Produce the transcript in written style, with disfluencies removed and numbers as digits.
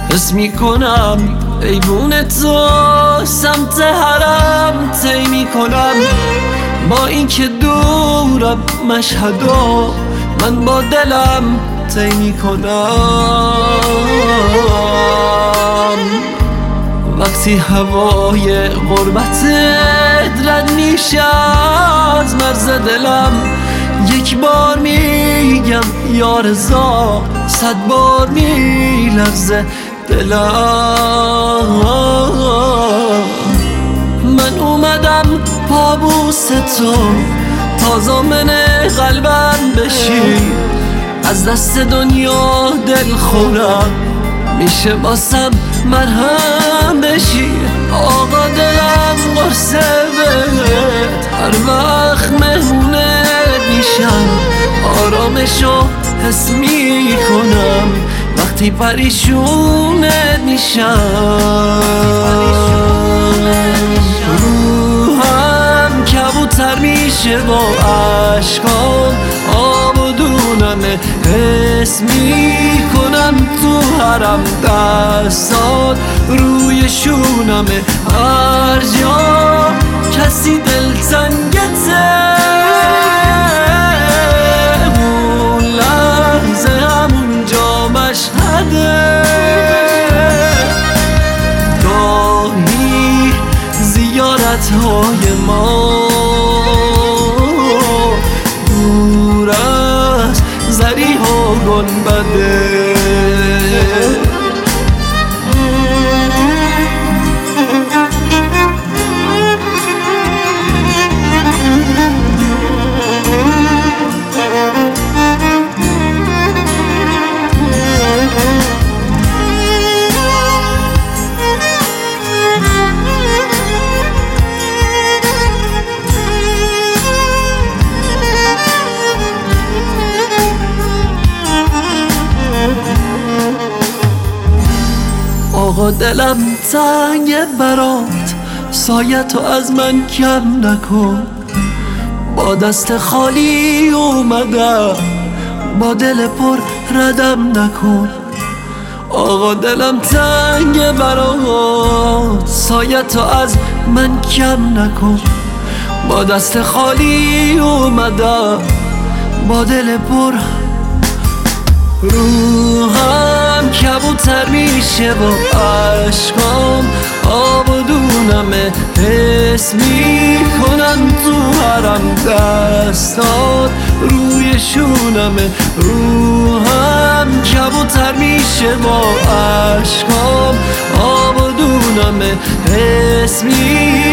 حس میکنم ایوون تو سمت حرم طی میکنم، با اینکه دورم مشهدا من با دلم طی میکنم. وقتی هوای غربتت رد میشه از مرز دلم، یک بار میگم یا رضا، 100 بار میلرزه دلم. من اومدم پابوس تو تا ضامن قلبم بشی، از دست دنیا دل خورم میشه واسم مرهم بشی. آقا دلم قرصه بهت هر وقت مهمونت میشم، آرامشو حس میکنم وقتی پریشونت میشم. روحم کبوتر میشه با عشقام، آب و دونمه حس میکنم تو حرم، دستات روی شونمه هر جا کسی دلتنگته. اون لحظه همونجا مشهده، گاهی زیارتهای ما دور از ضریح و گنبده. آقا دلم تنگه برات، سایتو از من کم نکن، با دست خالی اومدم با دل پر ردم نکن. آقا دلم تنگه برات، سایتو از من کم نکن، با دست خالی اومدم با دل پر. روحم کبوتر میشه با عشقام، آب و دونمه حس میکنم تو حرم، دستات روی شونمه. روحم کبوتر میشه با عشقام، آب و دونمه حس میکنم